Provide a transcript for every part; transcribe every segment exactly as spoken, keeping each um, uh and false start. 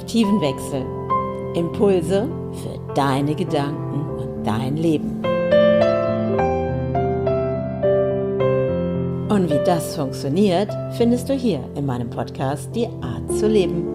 Perspektivenwechsel. Impulse für deine Gedanken und dein Leben. Und wie das funktioniert, findest du hier in meinem Podcast Die Art zu leben.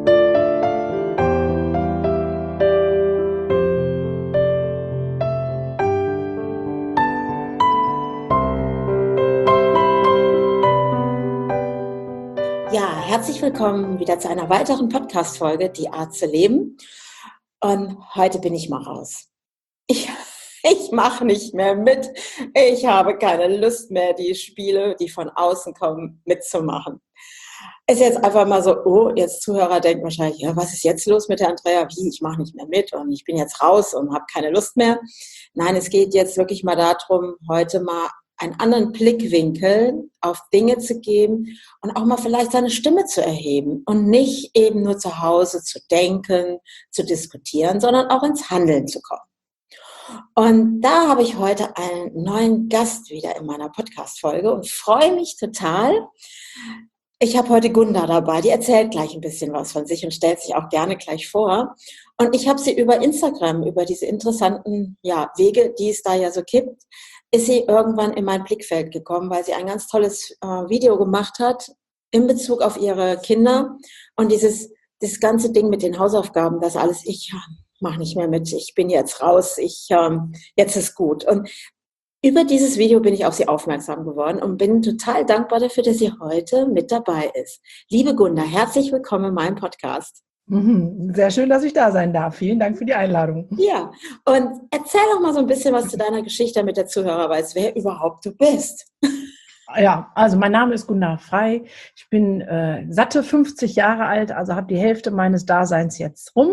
Ja, herzlich willkommen wieder zu einer weiteren Podcast-Folge Die Art zu leben. Und heute bin ich mal raus. Ich, ich mache nicht mehr mit. Ich habe keine Lust mehr, die Spiele, die von außen kommen, mitzumachen. Ist jetzt einfach mal so, oh, jetzt Zuhörer denken wahrscheinlich, ja, was ist jetzt los mit der Andrea? Wie, ich mache nicht mehr mit und ich bin jetzt raus und habe keine Lust mehr. Nein, es geht jetzt wirklich mal darum, heute mal einen anderen Blickwinkel auf Dinge zu geben und auch mal vielleicht seine Stimme zu erheben und nicht eben nur zu Hause zu denken, zu diskutieren, sondern auch ins Handeln zu kommen. Und da habe ich heute einen neuen Gast wieder in meiner Podcast-Folge und freue mich total. Ich habe heute Gunda dabei, die erzählt gleich ein bisschen was von sich und stellt sich auch gerne gleich vor. Und ich habe sie über Instagram, über diese interessanten ja, Wege, die es da ja so gibt, ist sie irgendwann in mein Blickfeld gekommen, weil sie ein ganz tolles äh, Video gemacht hat in Bezug auf ihre Kinder und dieses das ganze Ding mit den Hausaufgaben, das alles, ich ja, mache nicht mehr mit, ich bin jetzt raus, ich ähm, jetzt ist gut. Und über dieses Video bin ich auf sie aufmerksam geworden und bin total dankbar dafür, dass sie heute mit dabei ist. Liebe Gunda, herzlich willkommen in meinem Podcast. Sehr schön, dass ich da sein darf. Vielen Dank für die Einladung. Ja, und erzähl doch mal so ein bisschen was zu deiner Geschichte, damit der Zuhörer weiß, wer überhaupt du bist. Ja, also mein Name ist Gunda Frei. Ich bin äh, satte fünfzig Jahre alt, also habe die Hälfte meines Daseins jetzt rum.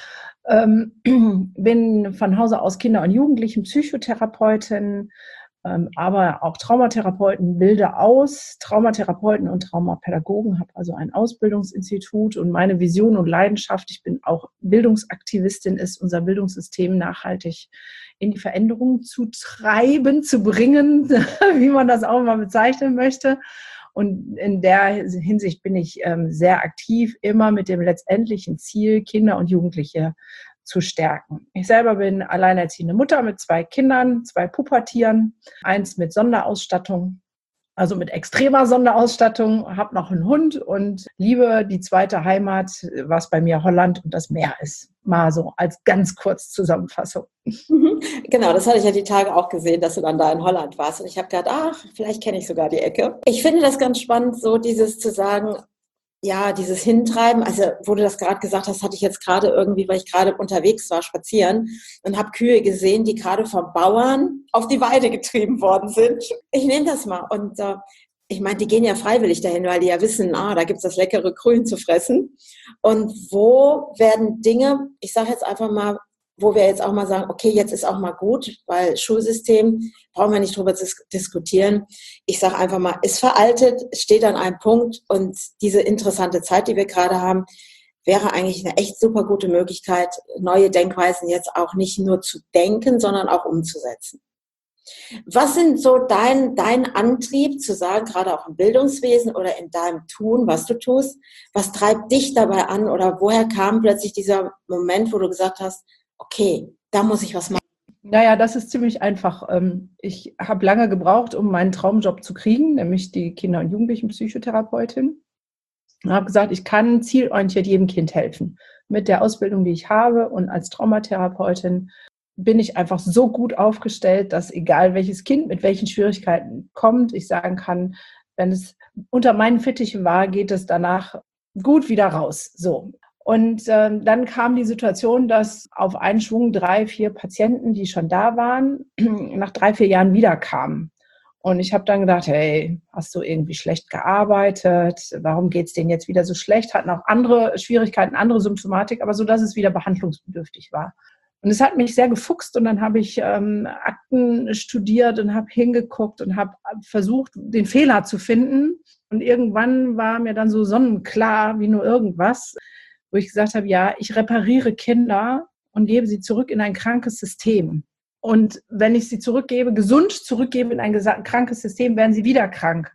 Ähm, bin von Hause aus Kinder- und Jugendlichen-Psychotherapeutin, ähm, aber auch Traumatherapeuten, bilde aus, Traumatherapeuten und Traumapädagogen, habe also ein Ausbildungsinstitut und meine Vision und Leidenschaft, ich bin auch Bildungsaktivistin, ist unser Bildungssystem nachhaltig in die Veränderung zu treiben, zu bringen, wie man das auch mal bezeichnen möchte. Und in der Hinsicht bin ich ähm, sehr aktiv, immer mit dem letztendlichen Ziel, Kinder und Jugendliche zu stärken. Ich selber bin alleinerziehende Mutter mit zwei Kindern, zwei Pubertieren, eins mit Sonderausstattung, also mit extremer Sonderausstattung, habe noch einen Hund und liebe die zweite Heimat, was bei mir Holland und das Meer ist. Mal so als ganz kurz Zusammenfassung. Genau, das hatte ich ja die Tage auch gesehen, dass du dann da in Holland warst. Und ich habe gedacht, ach, vielleicht kenne ich sogar die Ecke. Ich finde das ganz spannend, so dieses zu sagen, ja, dieses Hintreiben, also wo du das gerade gesagt hast, hatte ich jetzt gerade irgendwie, weil ich gerade unterwegs war, spazieren und habe Kühe gesehen, die gerade vom Bauern auf die Weide getrieben worden sind. Ich nehme das mal und äh, ich meine, die gehen ja freiwillig dahin, weil die ja wissen, ah, da gibt's das leckere Grün zu fressen. Und wo werden Dinge, ich sage jetzt einfach mal, wo wir jetzt auch mal sagen, okay, jetzt ist auch mal gut, weil Schulsystem, brauchen wir nicht drüber dis- diskutieren. Ich sage einfach mal, ist veraltet, steht an einem Punkt und diese interessante Zeit, die wir gerade haben, wäre eigentlich eine echt super gute Möglichkeit, neue Denkweisen jetzt auch nicht nur zu denken, sondern auch umzusetzen. Was sind so dein, dein Antrieb zu sagen, gerade auch im Bildungswesen oder in deinem Tun, was du tust, was treibt dich dabei an oder woher kam plötzlich dieser Moment, wo du gesagt hast, okay, da muss ich was machen? Naja, das ist ziemlich einfach. Ich habe lange gebraucht, um meinen Traumjob zu kriegen, nämlich die Kinder- und Jugendlichen-Psychotherapeutin. Und habe gesagt, ich kann zielorientiert jedem Kind helfen. Mit der Ausbildung, die ich habe und als Traumatherapeutin bin ich einfach so gut aufgestellt, dass egal welches Kind mit welchen Schwierigkeiten kommt, ich sagen kann, wenn es unter meinen Fittichen war, geht es danach gut wieder raus. So. Und äh, dann kam die Situation, dass auf einen Schwung drei, vier Patienten, die schon da waren, nach drei, vier Jahren wiederkamen. Und ich habe dann gedacht, hey, hast du irgendwie schlecht gearbeitet? Warum geht's denen jetzt wieder so schlecht? Hatten auch andere Schwierigkeiten, andere Symptomatik, aber so, dass es wieder behandlungsbedürftig war. Und es hat mich sehr gefuchst und dann habe ich ähm, Akten studiert und habe hingeguckt und habe versucht, den Fehler zu finden. Und irgendwann war mir dann so sonnenklar wie nur irgendwas, wo ich gesagt habe, ja, ich repariere Kinder und gebe sie zurück in ein krankes System. Und wenn ich sie zurückgebe, gesund zurückgebe in ein krankes System, werden sie wieder krank.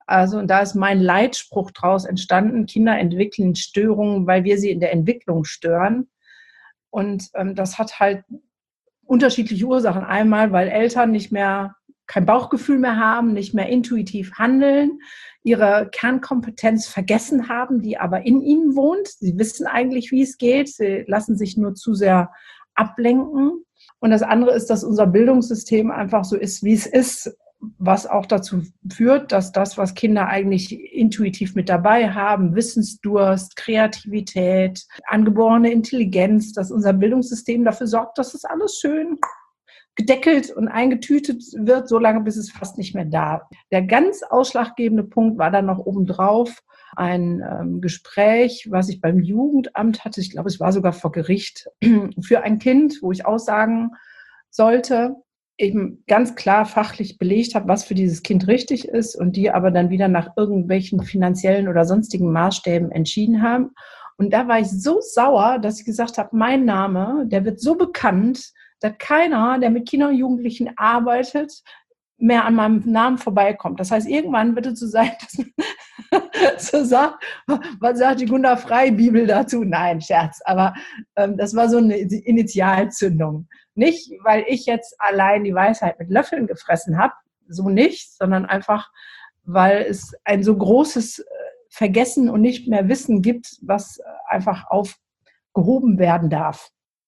Also, und da ist mein Leitspruch draus entstanden: Kinder entwickeln Störungen, weil wir sie in der Entwicklung stören. Und ähm, das hat halt unterschiedliche Ursachen. Einmal, weil Eltern nicht mehr, kein Bauchgefühl mehr haben, nicht mehr intuitiv handeln, ihre Kernkompetenz vergessen haben, die aber in ihnen wohnt. Sie wissen eigentlich, wie es geht. Sie lassen sich nur zu sehr ablenken. Und das andere ist, dass unser Bildungssystem einfach so ist, wie es ist, was auch dazu führt, dass das, was Kinder eigentlich intuitiv mit dabei haben, Wissensdurst, Kreativität, angeborene Intelligenz, dass unser Bildungssystem dafür sorgt, dass es alles schön gedeckelt und eingetütet wird, solange bis es fast nicht mehr da ist. Der ganz ausschlaggebende Punkt war dann noch obendrauf ein ähm, Gespräch, was ich beim Jugendamt hatte. Ich glaube, es war sogar vor Gericht für ein Kind, wo ich aussagen sollte, eben ganz klar fachlich belegt habe, was für dieses Kind richtig ist und die aber dann wieder nach irgendwelchen finanziellen oder sonstigen Maßstäben entschieden haben. Und da war ich so sauer, dass ich gesagt habe, mein Name, der wird so bekannt, dass keiner, der mit Kindern und Jugendlichen arbeitet, mehr an meinem Namen vorbeikommt. Das heißt, irgendwann wird es so sein, dass man so sagt, was sagt die Gunda Frei-Bibel dazu? Nein, Scherz. Aber ähm, das war so eine Initialzündung. Nicht, weil ich jetzt allein die Weisheit mit Löffeln gefressen habe, so nicht, sondern einfach, weil es ein so großes Vergessen und nicht mehr Wissen gibt, was einfach aufgehoben werden darf.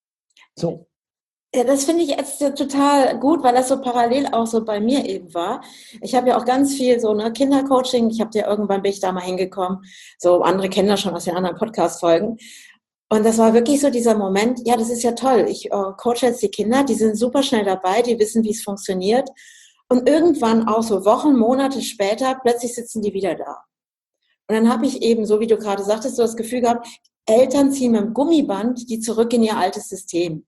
So. Ja, das finde ich jetzt total gut, weil das so parallel auch so bei mir eben war. Ich habe ja auch ganz viel so ne Kindercoaching. Ich habe ja irgendwann bin ich da mal hingekommen. So andere kennen das schon aus den anderen Podcast-Folgen. Und das war wirklich so dieser Moment, ja, das ist ja toll. Ich äh, coache jetzt die Kinder, die sind super schnell dabei, die wissen, wie es funktioniert. Und irgendwann auch so Wochen, Monate später, plötzlich sitzen die wieder da. Und dann habe ich eben, so wie du gerade sagtest, so das Gefühl gehabt, Eltern ziehen mit dem Gummiband die zurück in ihr altes System.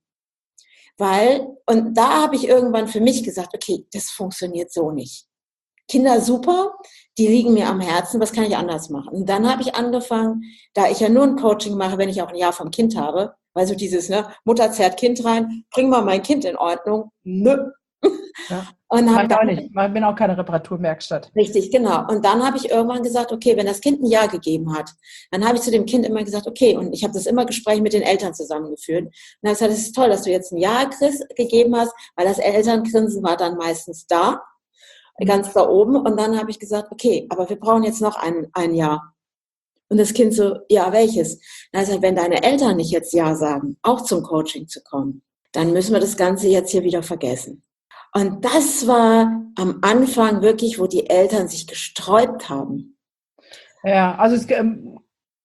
Weil, und da habe ich irgendwann für mich gesagt, okay, das funktioniert so nicht. Kinder super, die liegen mir am Herzen, was kann ich anders machen? Und dann habe ich angefangen, da ich ja nur ein Coaching mache, wenn ich auch ein Jahr vom Kind habe, weil so dieses, ne, Mutter zerrt Kind rein, bring mal mein Kind in Ordnung, nö. Ja. Und hab ich auch nicht. Ich bin auch keine Reparaturwerkstatt. Richtig, genau. Und dann habe ich irgendwann gesagt, okay, wenn das Kind ein Ja gegeben hat, dann habe ich zu dem Kind immer gesagt, okay, und ich habe das immer Gespräche mit den Eltern zusammengeführt. Und dann habe ich gesagt, es ist toll, dass du jetzt ein Ja gegeben hast, weil das Elterngrinsen war dann meistens da, ganz da oben. Und dann habe ich gesagt, okay, aber wir brauchen jetzt noch ein, ein Ja. Und das Kind so, ja, welches? Dann habe ich gesagt, wenn deine Eltern nicht jetzt Ja sagen, auch zum Coaching zu kommen, dann müssen wir das Ganze jetzt hier wieder vergessen. Und das war am Anfang wirklich, wo die Eltern sich gesträubt haben. Ja, also es, ähm,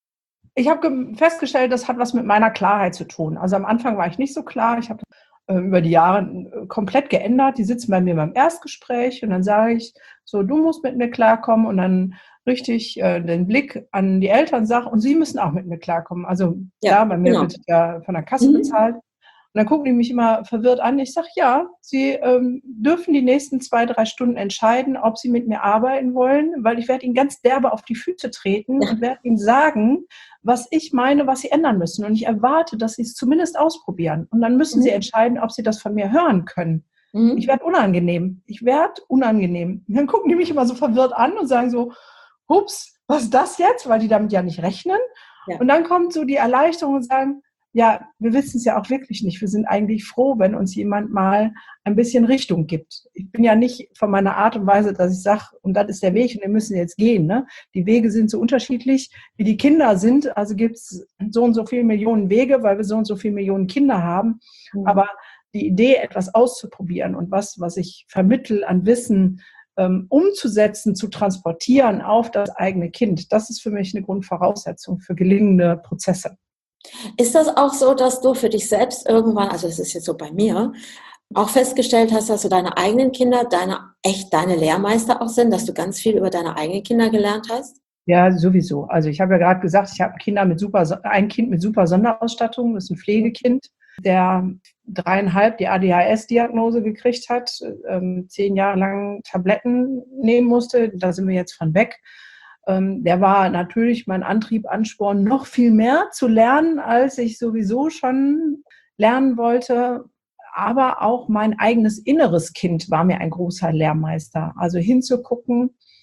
ich habe festgestellt, das hat was mit meiner Klarheit zu tun. Also am Anfang war ich nicht so klar. Ich habe äh, über die Jahre äh, komplett geändert. Die sitzen bei mir beim Erstgespräch und dann sage ich so, du musst mit mir klarkommen und dann richtig äh, den Blick an die Eltern sage und sie müssen auch mit mir klarkommen. Also ja, da bei mir genau. Wird ja von der Kasse mhm. bezahlt. Und dann gucken die mich immer verwirrt an. Ich sage, ja, sie ähm, dürfen die nächsten zwei, drei Stunden entscheiden, ob sie mit mir arbeiten wollen, weil ich werde ihnen ganz derbe auf die Füße treten ja. und werde ihnen sagen, was ich meine, was sie ändern müssen. Und ich erwarte, dass sie es zumindest ausprobieren. Und dann müssen mhm. sie entscheiden, ob sie das von mir hören können. Mhm. Ich werde unangenehm. Ich werde unangenehm. Und dann gucken die mich immer so verwirrt an und sagen so, hups, was ist das jetzt? Weil die damit ja nicht rechnen. Ja. Und dann kommt so die Erleichterung und sagen, ja, wir wissen es ja auch wirklich nicht. Wir sind eigentlich froh, wenn uns jemand mal ein bisschen Richtung gibt. Ich bin ja nicht von meiner Art und Weise, dass ich sage, und das ist der Weg und wir müssen jetzt gehen. Ne? Die Wege sind so unterschiedlich, wie die Kinder sind. Also gibt es so und so viele Millionen Wege, weil wir so und so viele Millionen Kinder haben. Mhm. Aber die Idee, etwas auszuprobieren und was, was ich vermittel an Wissen, ähm, umzusetzen, zu transportieren auf das eigene Kind, das ist für mich eine Grundvoraussetzung für gelingende Prozesse. Ist das auch so, dass du für dich selbst irgendwann, also das ist jetzt so bei mir, auch festgestellt hast, dass du deine eigenen Kinder, deine echt deine Lehrmeister auch sind, dass du ganz viel über deine eigenen Kinder gelernt hast? Ja, sowieso. Also ich habe ja gerade gesagt, ich habe Kinder mit super, ein Kind mit super Sonderausstattung, das ist ein Pflegekind, der dreieinhalb die A D H S-Diagnose gekriegt hat, ähm, zehn Jahre lang Tabletten nehmen musste. Da sind wir jetzt von weg. Ähm, der war natürlich mein Antrieb, Ansporn, noch viel mehr zu lernen, als ich sowieso schon lernen wollte. Aber auch mein eigenes inneres Kind war mir ein großer Lehrmeister. Also hinzugucken,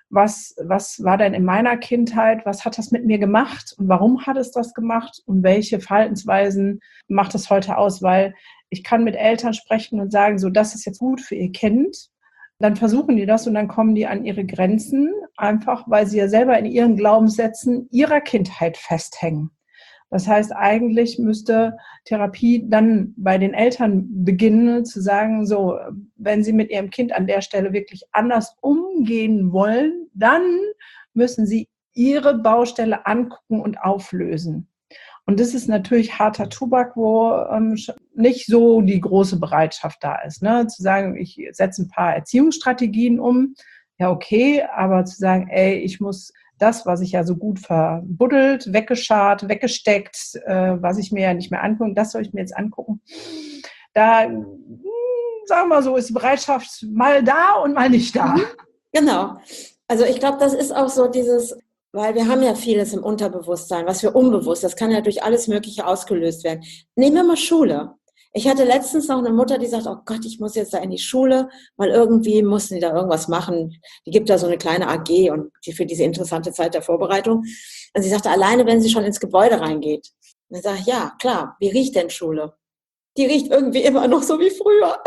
was, was war denn in meiner Kindheit, was hat das mit mir gemacht und warum hat es das gemacht und welche Verhaltensweisen macht es heute aus, weil ich kann mit Eltern sprechen und sagen, so, das ist jetzt gut für ihr Kind. Dann versuchen die das und dann kommen die an ihre Grenzen, einfach weil sie ja selber in ihren Glaubenssätzen ihrer Kindheit festhängen. Das heißt, eigentlich müsste Therapie dann bei den Eltern beginnen, zu sagen, so, wenn sie mit ihrem Kind an der Stelle wirklich anders umgehen wollen, dann müssen sie ihre Baustelle angucken und auflösen. Und das ist natürlich harter Tobak, wo ähm, nicht so die große Bereitschaft da ist, ne? Zu sagen, ich setze ein paar Erziehungsstrategien um, ja okay, aber zu sagen, ey, ich muss das, was ich ja so gut verbuddelt, weggescharrt, weggesteckt, äh, was ich mir ja nicht mehr angucke, das soll ich mir jetzt angucken. Da, mh, sagen wir mal so, ist die Bereitschaft mal da und mal nicht da. Genau. Also ich glaube, das ist auch so dieses, weil wir haben ja vieles im Unterbewusstsein, was wir unbewusst, das kann ja durch alles Mögliche ausgelöst werden. Nehmen wir mal Schule. Ich hatte letztens noch eine Mutter, die sagt, oh Gott, ich muss jetzt da in die Schule, weil irgendwie mussten die da irgendwas machen. Die gibt da so eine kleine A G und die für diese interessante Zeit der Vorbereitung. Und sie sagte, alleine wenn sie schon ins Gebäude reingeht. Und dann sage ich, ja, klar, wie riecht denn Schule? Die riecht irgendwie immer noch so wie früher.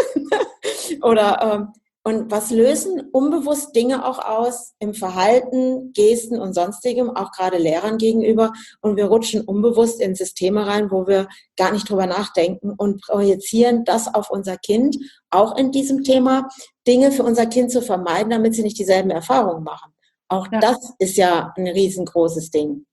Oder ähm, und was lösen unbewusst Dinge auch aus im Verhalten, Gesten und Sonstigem, auch gerade Lehrern gegenüber. Und wir rutschen unbewusst in Systeme rein, wo wir gar nicht drüber nachdenken und projizieren das auf unser Kind, auch in diesem Thema, Dinge für unser Kind zu vermeiden, damit sie nicht dieselben Erfahrungen machen. Auch ja. Das ist ja ein riesengroßes Ding.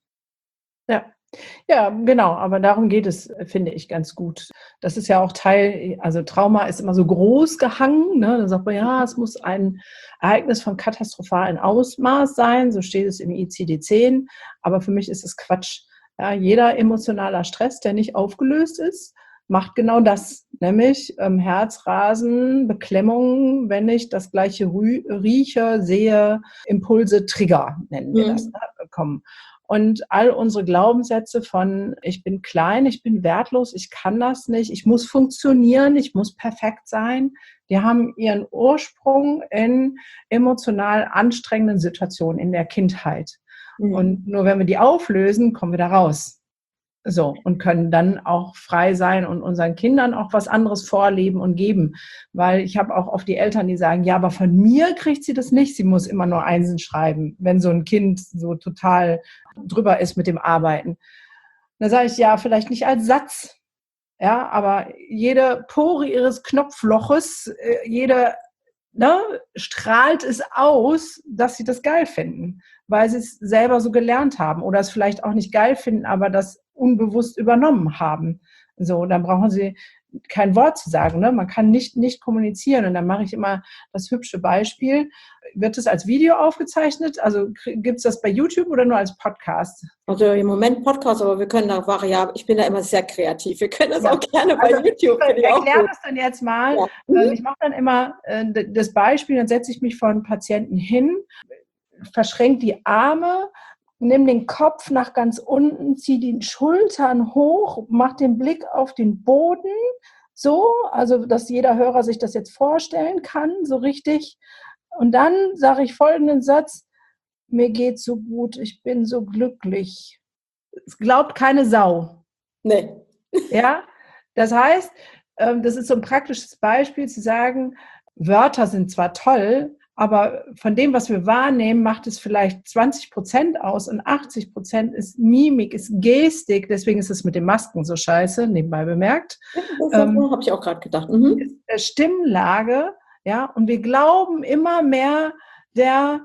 Ja. Ja, genau, aber darum geht es, finde ich, ganz gut. Das ist ja auch Teil, also Trauma ist immer so groß gehangen, ne? Da sagt man, ja, es muss ein Ereignis von katastrophalen Ausmaß sein, so steht es im I C D zehn, aber für mich ist es Quatsch. Ja, jeder emotionaler Stress, der nicht aufgelöst ist, macht genau das, nämlich ähm, Herzrasen, Beklemmung, wenn ich das gleiche rü- rieche, sehe, Impulse, Trigger, nennen wir mhm. das, ne, bekommen. Und all unsere Glaubenssätze von, ich bin klein, ich bin wertlos, ich kann das nicht, ich muss funktionieren, ich muss perfekt sein, die haben ihren Ursprung in emotional anstrengenden Situationen in der Kindheit. Mhm. Und nur wenn wir die auflösen, kommen wir da raus. So, und können dann auch frei sein und unseren Kindern auch was anderes vorleben und geben. Weil ich habe auch oft die Eltern, die sagen, ja, aber von mir kriegt sie das nicht, sie muss immer nur Einsen schreiben, wenn so ein Kind so total drüber ist mit dem Arbeiten. Da sage ich, ja, vielleicht nicht als Satz, ja, aber jede Pore ihres Knopfloches, jede, ne, strahlt es aus, dass sie das geil finden, weil sie es selber so gelernt haben oder es vielleicht auch nicht geil finden, aber das unbewusst übernommen haben. So, dann brauchen sie kein Wort zu sagen, ne? Man kann nicht nicht kommunizieren. Und dann mache ich immer das hübsche Beispiel. Wird es als Video aufgezeichnet? Also gibt es das bei YouTube oder nur als Podcast? Also im Moment Podcast, aber wir können da variabel, ich bin da immer sehr kreativ. Wir können das ja auch gerne bei also, YouTube. Ich erkläre das dann jetzt mal. Ja. Mhm. Ich mache dann immer äh, das Beispiel, dann setze ich mich vor einen Patienten hin, verschränke die Arme, nimm den Kopf nach ganz unten, zieh die Schultern hoch, mach den Blick auf den Boden, so, also dass jeder Hörer sich das jetzt vorstellen kann, so richtig. Und dann sage ich folgenden Satz, mir geht's so gut, ich bin so glücklich. Es glaubt keine Sau. Nee. Ja, das heißt, das ist so ein praktisches Beispiel zu sagen, Wörter sind zwar toll, aber von dem, was wir wahrnehmen, macht es vielleicht zwanzig Prozent aus und achtzig Prozent ist Mimik, ist Gestik. Deswegen ist es mit den Masken so scheiße, nebenbei bemerkt. Das ähm, habe ich auch gerade gedacht. Mhm. Ist Stimmlage, ja, und wir glauben immer mehr der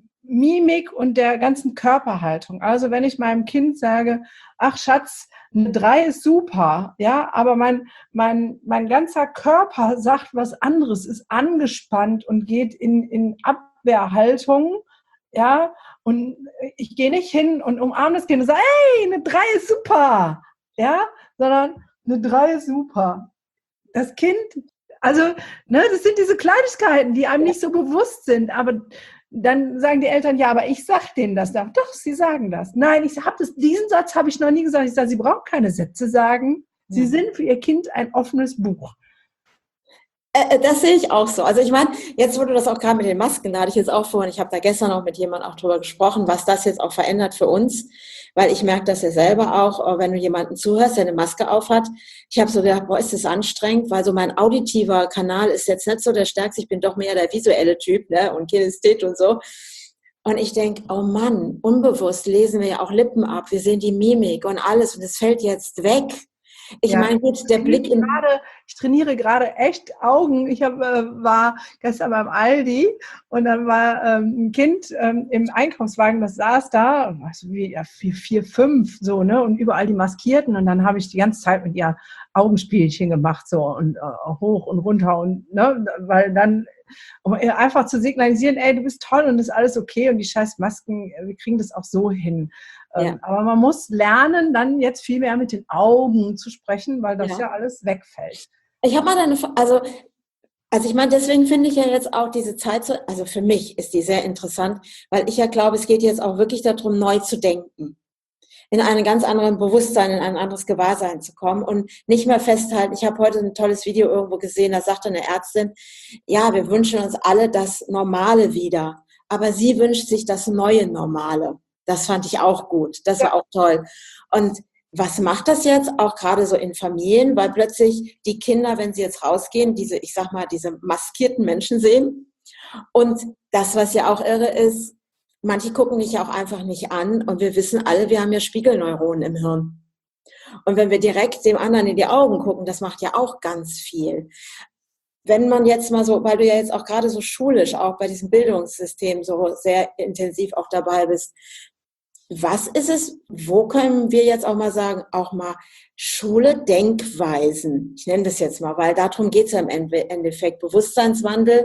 Mimik und der ganzen Körperhaltung. Also wenn ich meinem Kind sage, ach Schatz, eine drei ist super, ja, aber mein, mein, mein ganzer Körper sagt was anderes, ist angespannt und geht in, in Abwehrhaltung, ja, und ich gehe nicht hin und umarme das Kind und sage, hey, eine drei ist super, ja, sondern eine drei ist super. Das Kind, also, ne, das sind diese Kleinigkeiten, die einem nicht so bewusst sind, aber dann sagen die Eltern, ja, aber ich sag denen das. Doch, sie sagen das. Nein, ich habe das, diesen Satz habe ich noch nie gesagt. Ich sage, sie brauchen keine Sätze sagen. Sie ja. sind für ihr Kind ein offenes Buch. Äh, das sehe ich auch so. Also ich meine, jetzt wo du das auch gerade mit den Masken, da hatte ich jetzt auch vorhin, ich habe da gestern auch mit jemandem auch drüber gesprochen, was das jetzt auch verändert für uns, weil ich merke das ja selber auch, wenn du jemanden zuhörst, der eine Maske aufhat. Ich habe so gedacht, boah, ist das anstrengend, weil so mein auditiver Kanal ist jetzt nicht so der stärkste, ich bin doch mehr der visuelle Typ, ne, und Kinesthet und so. Und ich denke, oh Mann, unbewusst lesen wir ja auch Lippen ab, wir sehen die Mimik und alles und es fällt jetzt weg. Ich Ja, meine, gut, der ich Blick in... Gerade, ich trainiere gerade echt Augen. Ich hab, äh, war gestern beim Aldi und dann war ähm, ein Kind ähm, im Einkaufswagen, das saß da, was, wie, ja, vier, vier, fünf, so, ne, und überall die Maskierten. Und dann habe ich die ganze Zeit mit ihr Augenspielchen gemacht, so, und äh, hoch und runter und, ne, weil dann, um ihr einfach zu signalisieren, ey, du bist toll und ist alles okay und die scheiß Masken, wir kriegen das auch so hin. Ja. Aber man muss lernen, dann jetzt viel mehr mit den Augen zu sprechen, weil das Ja. ja alles wegfällt. Ich habe mal eine, also, also ich meine, deswegen finde ich ja jetzt auch diese Zeit so, also für mich ist die sehr interessant, weil ich ja glaube, es geht jetzt auch wirklich darum, neu zu denken, in einen ganz anderen Bewusstsein, in ein anderes Gewahrsein zu kommen und nicht mehr festhalten. Ich habe heute ein tolles Video irgendwo gesehen, da sagte eine Ärztin, ja, wir wünschen uns alle das Normale wieder, aber sie wünscht sich das neue Normale. Das fand ich auch gut. Das Ja. war auch toll. Und was macht das jetzt auch gerade so in Familien, weil plötzlich die Kinder, wenn sie jetzt rausgehen, diese, ich sag mal, diese maskierten Menschen sehen. Und das, was ja auch irre ist, manche gucken dich ja auch einfach nicht an und wir wissen alle, wir haben ja Spiegelneuronen im Hirn. Und wenn wir direkt dem anderen in die Augen gucken, das macht ja auch ganz viel. Wenn man jetzt mal so, weil du ja jetzt auch gerade so schulisch auch bei diesem Bildungssystem so sehr intensiv auch dabei bist, was ist es, wo können wir jetzt auch mal sagen, auch mal Schule, Denkweisen, ich nenne das jetzt mal, weil darum geht es ja im Endeffekt, Bewusstseinswandel,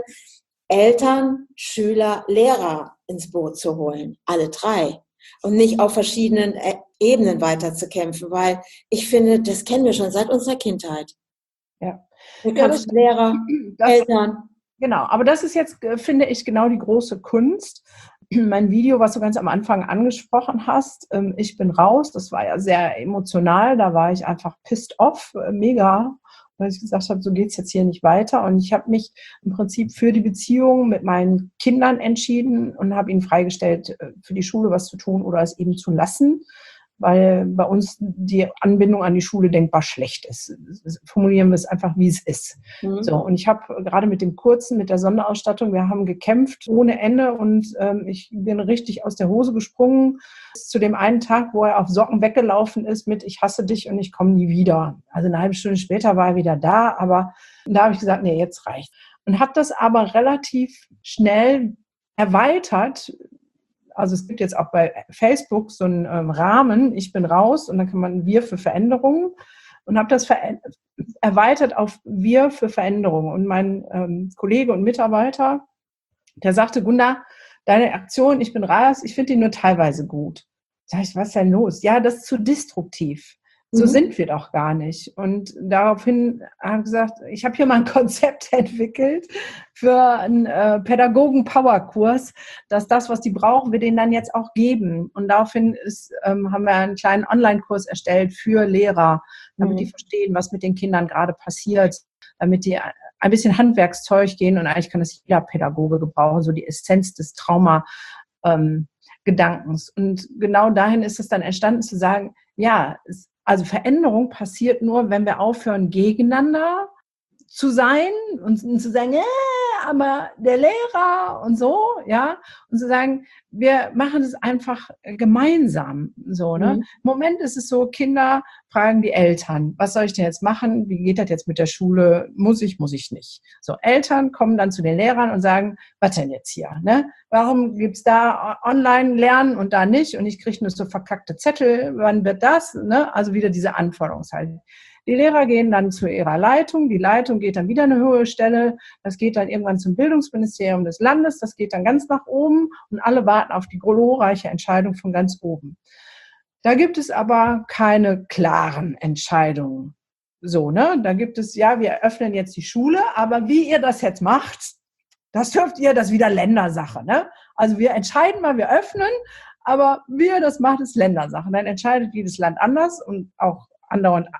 Eltern, Schüler, Lehrer ins Boot zu holen, alle drei. Und nicht auf verschiedenen Ebenen weiterzukämpfen, weil ich finde, das kennen wir schon seit unserer Kindheit. Ja. Der Ja, Kampf das, Lehrer, das, Eltern. Genau, aber das ist jetzt, finde ich, genau die große Kunst. Mein Video, was du ganz am Anfang angesprochen hast, ich bin raus, das war ja sehr emotional, da war ich einfach pissed off, mega, weil ich gesagt habe, so geht's jetzt hier nicht weiter. Und ich habe mich im Prinzip für die Beziehung mit meinen Kindern entschieden und habe ihnen freigestellt, für die Schule was zu tun oder es eben zu lassen, weil bei uns die Anbindung an die Schule denkbar schlecht ist. Formulieren wir es einfach, wie es ist. Mhm. So, und ich habe gerade mit dem Kurzen, mit der Sonderausstattung, wir haben gekämpft ohne Ende und ähm, ich bin richtig aus der Hose gesprungen. Bis zu dem einen Tag, wo er auf Socken weggelaufen ist mit ich hasse dich und ich komme nie wieder. Also eine halbe Stunde später war er wieder da, aber da habe ich gesagt, nee, jetzt reicht. Und habe das aber relativ schnell erweitert. Also es gibt jetzt auch bei Facebook so einen ähm, Rahmen, ich bin raus und dann kann man wir für Veränderungen und habe das ver- erweitert auf wir für Veränderungen. Und mein ähm, Kollege und Mitarbeiter, der sagte, Gunda, deine Aktion, ich bin raus, ich finde die nur teilweise gut. Sag ich, was ist denn los? Ja, das ist zu destruktiv. So mhm. sind wir doch gar nicht. Und daraufhin habe ich gesagt, ich habe hier mal ein Konzept entwickelt für einen äh, Pädagogen-Power-Kurs, dass das, was die brauchen, wir denen dann jetzt auch geben. Und daraufhin ist, ähm, haben wir einen kleinen Online-Kurs erstellt für Lehrer, damit mhm. die verstehen, was mit den Kindern gerade passiert, damit die ein bisschen Handwerkszeug gehen. Und eigentlich kann das jeder Pädagoge gebrauchen, so die Essenz des Trauma ähm, Gedankens. Und genau dahin ist es dann entstanden zu sagen, ja, es, also Veränderung passiert nur, wenn wir aufhören, gegeneinander zu sein und, und zu sagen, äh, aber der Lehrer und so, ja, und zu sagen, wir machen es einfach gemeinsam, so, ne? Mhm. Im Moment ist es so, Kinder fragen die Eltern, was soll ich denn jetzt machen? Wie geht das jetzt mit der Schule? Muss ich, muss ich nicht? So, Eltern kommen dann zu den Lehrern und sagen, was denn jetzt hier, ne? Warum gibt's da Online-Lernen und da nicht? Und ich kriege nur so verkackte Zettel, wann wird das, ne? Also wieder diese Anforderungshaltung. Die Lehrer gehen dann zu ihrer Leitung, die Leitung geht dann wieder eine höhere Stelle, das geht dann irgendwann zum Bildungsministerium des Landes, das geht dann ganz nach oben und alle warten auf die glorreiche Entscheidung von ganz oben. Da gibt es aber keine klaren Entscheidungen. So, ne? Da gibt es, ja, wir öffnen jetzt die Schule, aber wie ihr das jetzt macht, das dürft ihr, das ist wieder Ländersache, ne? Also wir entscheiden mal, wir öffnen, aber wie ihr das macht, ist Ländersache. Dann entscheidet jedes Land anders und auch andauernd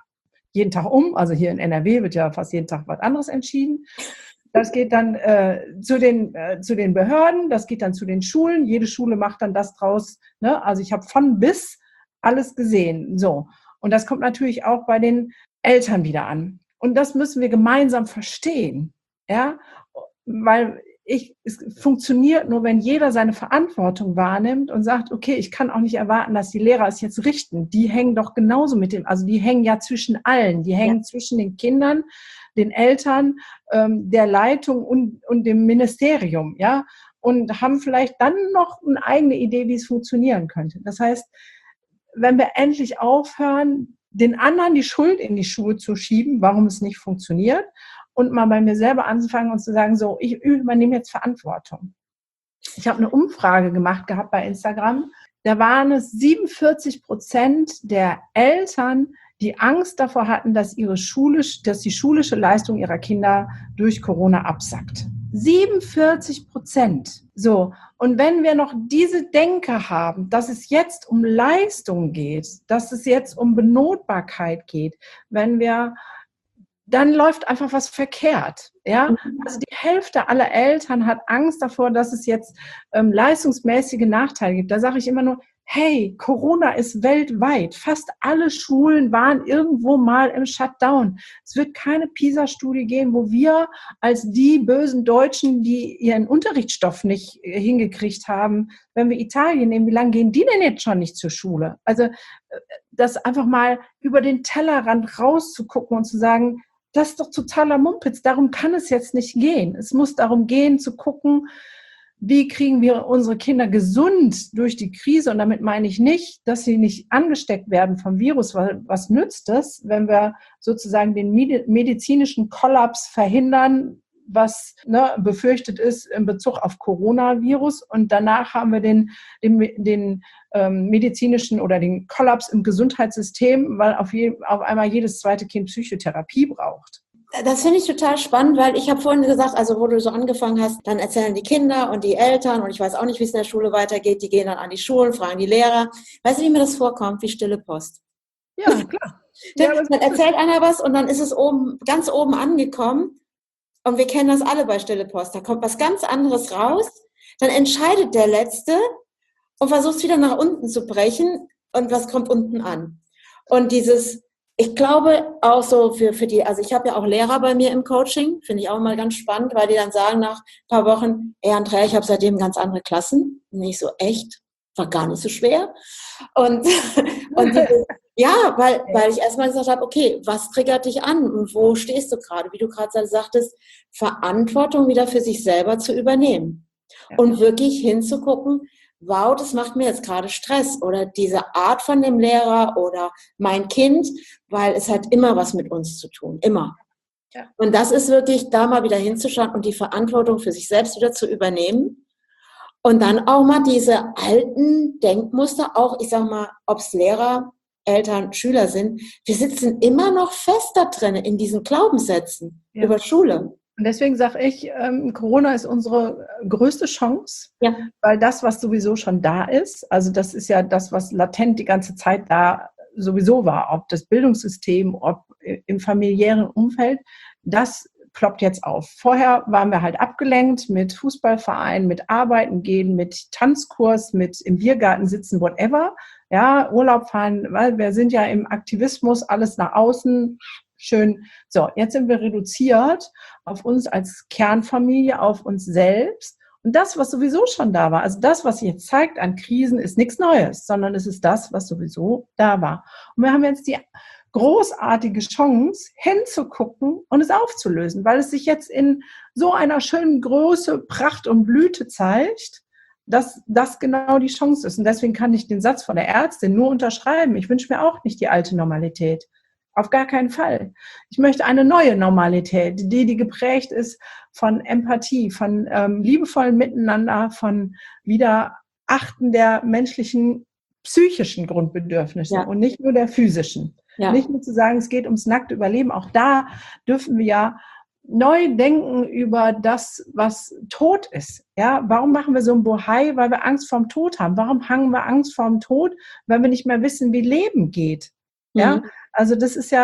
jeden Tag um. Also hier in N R W wird ja fast jeden Tag was anderes entschieden. Das geht dann äh, zu, den, äh, zu den Behörden, das geht dann zu den Schulen. Jede Schule macht dann das draus. Ne? Also ich habe von bis alles gesehen. So. Und das kommt natürlich auch bei den Eltern wieder an. Und das müssen wir gemeinsam verstehen. Ja? Weil ich, es funktioniert nur, wenn jeder seine Verantwortung wahrnimmt und sagt, okay, ich kann auch nicht erwarten, dass die Lehrer es jetzt richten. Die hängen doch genauso mit dem, also die hängen ja zwischen allen. Die hängen ja zwischen den Kindern, den Eltern, ähm, der Leitung und, und dem Ministerium, ja, und haben vielleicht dann noch eine eigene Idee, wie es funktionieren könnte. Das heißt, wenn wir endlich aufhören, den anderen die Schuld in die Schuhe zu schieben, warum es nicht funktioniert, und mal bei mir selber anzufangen und zu sagen, so, ich übernehme jetzt Verantwortung. Ich habe eine Umfrage gemacht gehabt bei Instagram, da waren es siebenundvierzig Prozent der Eltern, die Angst davor hatten, dass ihre schulisch, dass die schulische Leistung ihrer Kinder durch Corona absackt. siebenundvierzig Prozent. So. Und wenn wir noch diese Denke haben, dass es jetzt um Leistung geht, dass es jetzt um Benotbarkeit geht, wenn wir, dann läuft einfach was verkehrt. Ja? Also die Hälfte aller Eltern hat Angst davor, dass es jetzt ähm, leistungsmäßige Nachteile gibt. Da sage ich immer nur, hey, Corona ist weltweit. Fast alle Schulen waren irgendwo mal im Shutdown. Es wird keine PISA-Studie geben, wo wir als die bösen Deutschen, die ihren Unterrichtsstoff nicht hingekriegt haben, wenn wir Italien nehmen, wie lange gehen die denn jetzt schon nicht zur Schule? Also das einfach mal über den Tellerrand rauszugucken und zu sagen, das ist doch totaler Mumpitz, darum kann es jetzt nicht gehen. Es muss darum gehen, zu gucken, wie kriegen wir unsere Kinder gesund durch die Krise? Und damit meine ich nicht, dass sie nicht angesteckt werden vom Virus, weil was nützt es, wenn wir sozusagen den medizinischen Kollaps verhindern, was ne, befürchtet ist in Bezug auf Coronavirus. Und danach haben wir den, den, den ähm, medizinischen oder den Kollaps im Gesundheitssystem, weil auf, je, auf einmal jedes zweite Kind Psychotherapie braucht. Das finde ich total spannend, weil ich habe vorhin gesagt, also wo du so angefangen hast, dann erzählen die Kinder und die Eltern und ich weiß auch nicht, wie es in der Schule weitergeht, die gehen dann an die Schulen, fragen die Lehrer. Weißt du, wie mir das vorkommt? Wie stille Post. Ja, klar. Ja, dann erzählt einer was und dann ist es oben, ganz oben angekommen und wir kennen das alle bei stille Post. Da kommt was ganz anderes raus, dann entscheidet der Letzte und versucht es wieder nach unten zu brechen und was kommt unten an. Und dieses Ich glaube auch so für, für die, also ich habe ja auch Lehrer bei mir im Coaching, finde ich auch mal ganz spannend, weil die dann sagen nach ein paar Wochen, ey Andrea, ich habe seitdem ganz andere Klassen. Nicht so echt, war gar nicht so schwer. Und, und die, ja, weil, weil ich erstmal gesagt habe, okay, was triggert dich an und wo stehst du gerade? Wie du gerade sagtest, Verantwortung wieder für sich selber zu übernehmen und wirklich hinzugucken, wow, das macht mir jetzt gerade Stress oder diese Art von dem Lehrer oder mein Kind, weil es hat immer was mit uns zu tun, immer. Ja. Und das ist wirklich, da mal wieder hinzuschauen und die Verantwortung für sich selbst wieder zu übernehmen und dann auch mal diese alten Denkmuster, auch ich sag mal, ob es Lehrer, Eltern, Schüler sind, wir sitzen immer noch fest da drin in diesen Glaubenssätzen ja. über Schule. Und deswegen sage ich, ähm, Corona ist unsere größte Chance, ja. weil das, was sowieso schon da ist, also das ist ja das, was latent die ganze Zeit da sowieso war, ob das Bildungssystem, ob im familiären Umfeld, das ploppt jetzt auf. Vorher waren wir halt abgelenkt mit Fußballverein, mit Arbeiten gehen, mit Tanzkurs, mit im Biergarten sitzen, whatever, ja, Urlaub fahren, weil wir sind ja im Aktivismus, alles nach außen, schön. So, jetzt sind wir reduziert auf uns als Kernfamilie, auf uns selbst. Und das, was sowieso schon da war, also das, was sich jetzt zeigt an Krisen, ist nichts Neues, sondern es ist das, was sowieso da war. Und wir haben jetzt die großartige Chance, hinzugucken und es aufzulösen, weil es sich jetzt in so einer schönen Größe, Pracht und Blüte zeigt, dass das genau die Chance ist. Und deswegen kann ich den Satz von der Ärztin nur unterschreiben. Ich wünsche mir auch nicht die alte Normalität. Auf gar keinen Fall. Ich möchte eine neue Normalität, die, die geprägt ist von Empathie, von ähm, liebevollem Miteinander, von Wiederachten der menschlichen psychischen Grundbedürfnisse ja. und nicht nur der physischen. Ja. Nicht nur zu sagen, es geht ums nackte Überleben. Auch da dürfen wir ja neu denken über das, was tot ist. Ja, warum machen wir so ein Bohai? Weil wir Angst vorm Tod haben. Warum haben wir Angst vorm Tod? Weil wir nicht mehr wissen, wie Leben geht. Ja, mhm. Also das ist ja,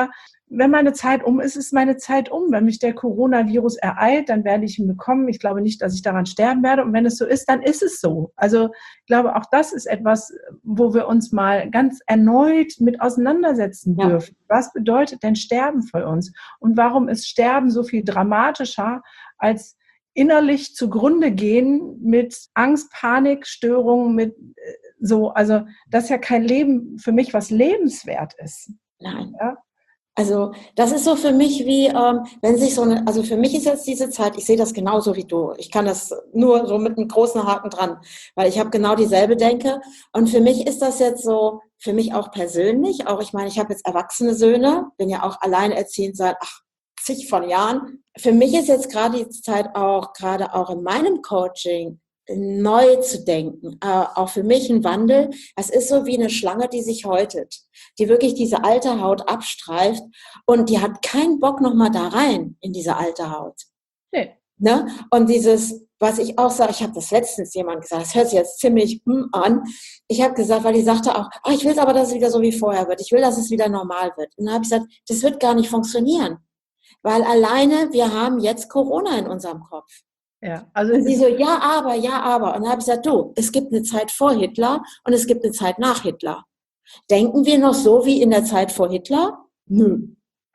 wenn meine Zeit um ist, ist meine Zeit um. Wenn mich der Coronavirus ereilt, dann werde ich ihn bekommen. Ich glaube nicht, dass ich daran sterben werde. Und wenn es so ist, dann ist es so. Also ich glaube, auch das ist etwas, wo wir uns mal ganz erneut mit auseinandersetzen Ja. dürfen. Was bedeutet denn Sterben für uns? Und warum ist Sterben so viel dramatischer als innerlich zugrunde gehen mit Angst, Panik, Störungen, mit so, also das ist ja kein Leben für mich, was lebenswert ist. Nein. Ja? Also das ist so für mich wie, ähm, wenn sich so eine, also für mich ist jetzt diese Zeit, ich sehe das genauso wie du. Ich kann das nur so mit einem großen Haken dran, weil ich habe genau dieselbe Denke. Und für mich ist das jetzt so, für mich auch persönlich, auch ich meine, ich habe jetzt erwachsene Söhne, bin ja auch alleinerziehend seit ach, zig von Jahren. Für mich ist jetzt gerade die Zeit auch, gerade auch in meinem Coaching, neu zu denken, äh, auch für mich ein Wandel. Es ist so wie eine Schlange, die sich häutet, die wirklich diese alte Haut abstreift und die hat keinen Bock nochmal da rein in diese alte Haut. Nee. Ne? Und dieses, was ich auch sage, ich habe das letztens jemand gesagt, das hört sich jetzt ziemlich hm an. Ich habe gesagt, weil die sagte auch, oh, ich will aber, dass es wieder so wie vorher wird. Ich will, dass es wieder normal wird. Und dann habe ich gesagt, das wird gar nicht funktionieren, weil alleine wir haben jetzt Corona in unserem Kopf. Ja, also und sie so, ja, aber, ja, aber. Und dann habe ich gesagt, du, es gibt eine Zeit vor Hitler und es gibt eine Zeit nach Hitler. Denken wir noch so wie in der Zeit vor Hitler? Nö.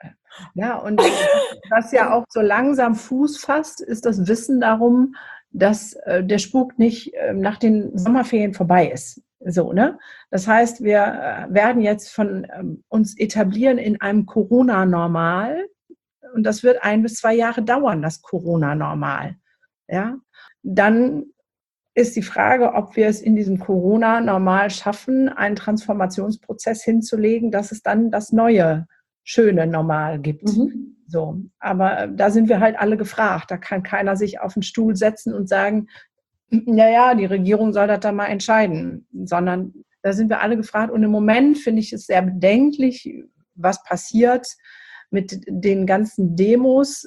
Ja, und was ja auch so langsam Fuß fasst, ist das Wissen darum, dass äh, der Spuk nicht äh, nach den Sommerferien vorbei ist. So, ne? Das heißt, wir äh, werden jetzt von ähm, uns etablieren in einem Corona-Normal und das wird ein bis zwei Jahre dauern, das Corona-Normal. Ja, dann ist die Frage, ob wir es in diesem Corona-Normal schaffen, einen Transformationsprozess hinzulegen, dass es dann das neue, schöne Normal gibt. Mhm. So, aber da sind wir halt alle gefragt. Da kann keiner sich auf den Stuhl setzen und sagen, naja, die Regierung soll das da mal entscheiden, sondern da sind wir alle gefragt. Und im Moment finde ich es sehr bedenklich, was passiert mit den ganzen Demos.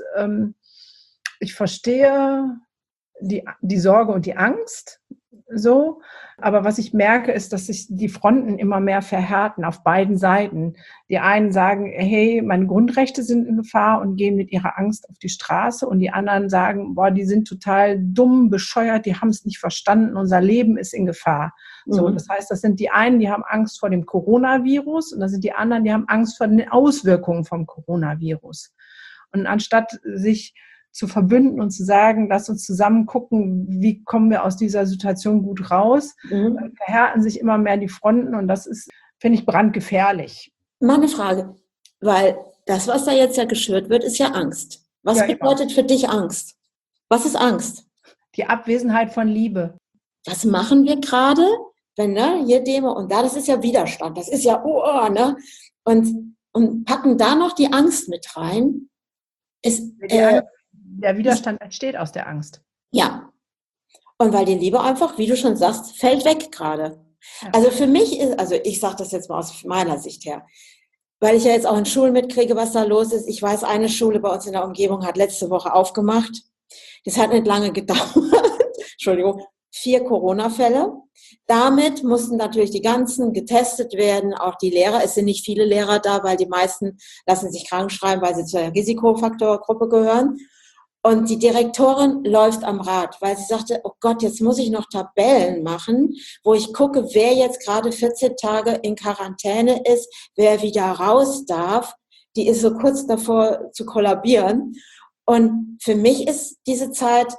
Ich verstehe Die, die Sorge und die Angst, so. Aber was ich merke, ist, dass sich die Fronten immer mehr verhärten auf beiden Seiten. Die einen sagen, hey, meine Grundrechte sind in Gefahr und gehen mit ihrer Angst auf die Straße. Und die anderen sagen, boah, die sind total dumm, bescheuert, die haben es nicht verstanden, unser Leben ist in Gefahr. Mhm. So, das heißt, das sind die einen, die haben Angst vor dem Coronavirus und das sind die anderen, die haben Angst vor den Auswirkungen vom Coronavirus. Und anstatt sich zu verbünden und zu sagen, lass uns zusammen gucken, wie kommen wir aus dieser Situation gut raus, mhm. verhärten sich immer mehr die Fronten und das ist, finde ich, brandgefährlich. Mal eine Frage, weil das, was da jetzt ja geschürt wird, ist ja Angst. Was ja, bedeutet immer. Für dich Angst? Was ist Angst? Die Abwesenheit von Liebe. Das machen wir gerade, wenn, ne, hier Demo und da, das ist ja Widerstand, das ist ja, oh, oh ne, und, und packen da noch die Angst mit rein. Ist, äh, Der Widerstand entsteht aus der Angst. Ja. Und weil die Liebe einfach, wie du schon sagst, fällt weg gerade. Ja. Also für mich ist, also ich sage das jetzt mal aus meiner Sicht her, weil ich ja jetzt auch in Schulen mitkriege, was da los ist. Ich weiß, eine Schule bei uns in der Umgebung hat letzte Woche aufgemacht. Das hat nicht lange gedauert. Entschuldigung. Vier Corona-Fälle. Damit mussten natürlich die ganzen getestet werden, auch die Lehrer. Es sind nicht viele Lehrer da, weil die meisten lassen sich krank schreiben, weil sie zur Risikofaktorgruppe gehören. Und die Direktorin läuft am Rad, weil sie sagte, oh Gott, jetzt muss ich noch Tabellen machen, wo ich gucke, wer jetzt gerade vierzehn Tage in Quarantäne ist, wer wieder raus darf. Die ist so kurz davor zu kollabieren. Und für mich ist diese Zeit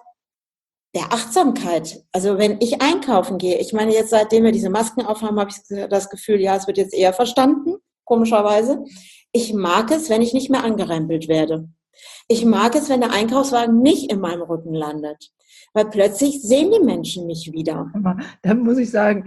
der Achtsamkeit. Also wenn ich einkaufen gehe, ich meine jetzt seitdem wir diese Masken aufhaben, habe ich das Gefühl, ja, es wird jetzt eher verstanden, komischerweise. Ich mag es, wenn ich nicht mehr angerempelt werde. Ich mag es, wenn der Einkaufswagen nicht in meinem Rücken landet, weil plötzlich sehen die Menschen mich wieder. Da muss ich sagen,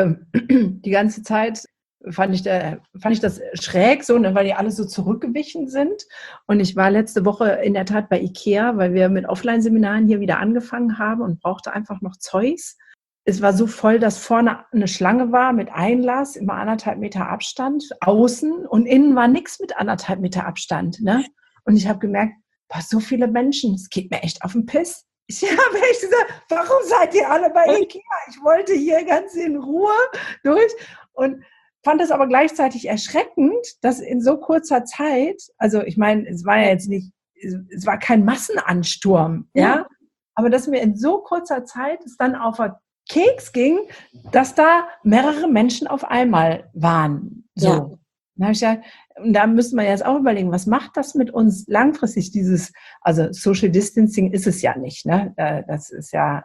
die ganze Zeit fand ich, da, fand ich das schräg, so, weil die alle so zurückgewichen sind. Und ich war letzte Woche in der Tat bei Ikea, weil wir mit Offline-Seminaren hier wieder angefangen haben und brauchte einfach noch Zeugs. Es war so voll, dass vorne eine Schlange war mit Einlass, immer anderthalb Meter Abstand, außen und innen war nichts mit anderthalb Meter Abstand, ne? Und ich habe gemerkt, boah, so viele Menschen, es geht mir echt auf den Piss. Ich habe echt gesagt, warum seid ihr alle bei Ikea? Ich wollte hier ganz in Ruhe durch. Und fand es aber gleichzeitig erschreckend, dass in so kurzer Zeit, also ich meine, es war ja jetzt nicht, es war kein Massenansturm, ja, ja, aber dass mir in so kurzer Zeit es dann auf den Keks ging, dass da mehrere Menschen auf einmal waren. So. Ja. Da habe ich ja, und da müssen wir jetzt auch überlegen, was macht das mit uns langfristig, dieses, also Social Distancing ist es ja nicht, ne? Das ist ja,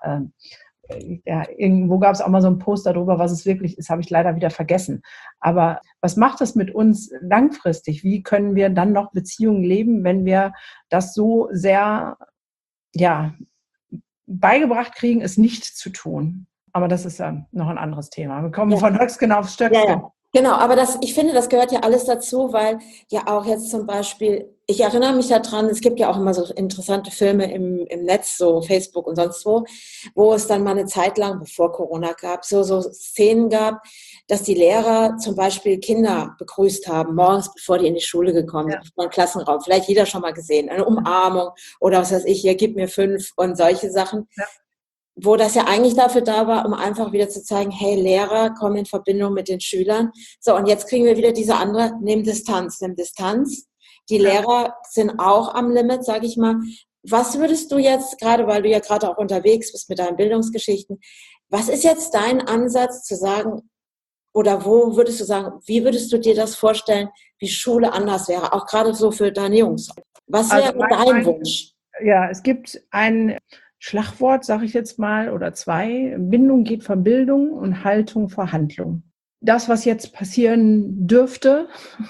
ja irgendwo gab es auch mal so ein Poster darüber, was es wirklich ist, habe ich leider wieder vergessen. Aber was macht das mit uns langfristig? Wie können wir dann noch Beziehungen leben, wenn wir das so sehr, ja, beigebracht kriegen, es nicht zu tun? Aber das ist ja noch ein anderes Thema. Wir kommen ja von Höcksken auf Stöcksken. Ja, ja. Genau, aber das, ich finde, das gehört ja alles dazu, weil ja auch jetzt zum Beispiel, ich erinnere mich daran, es gibt ja auch immer so interessante Filme im, im Netz, so Facebook und sonst wo, wo es dann mal eine Zeit lang, bevor Corona gab, so, so Szenen gab, dass die Lehrer zum Beispiel Kinder begrüßt haben, morgens, bevor die in die Schule gekommen sind, ja. Im Klassenraum, vielleicht jeder schon mal gesehen, eine Umarmung oder was weiß ich, hier, gib mir fünf und solche Sachen. Ja. Wo das ja eigentlich dafür da war, um einfach wieder zu zeigen, hey, Lehrer kommen in Verbindung mit den Schülern. So, und jetzt kriegen wir wieder diese andere, nimm Distanz, nimm Distanz. Die ja. Lehrer sind auch am Limit, sage ich mal. Was würdest du jetzt, gerade weil du ja gerade auch unterwegs bist mit deinen Bildungsgeschichten, was ist jetzt dein Ansatz zu sagen, oder wo würdest du sagen, wie würdest du dir das vorstellen, wie Schule anders wäre, auch gerade so für deine Jungs? Was wäre also dein mein, Wunsch? Ja, es gibt ein Schlagwort, sage ich jetzt mal, oder zwei. Bindung geht vor Bildung und Haltung vor Handlung. Das, was jetzt passieren dürfte,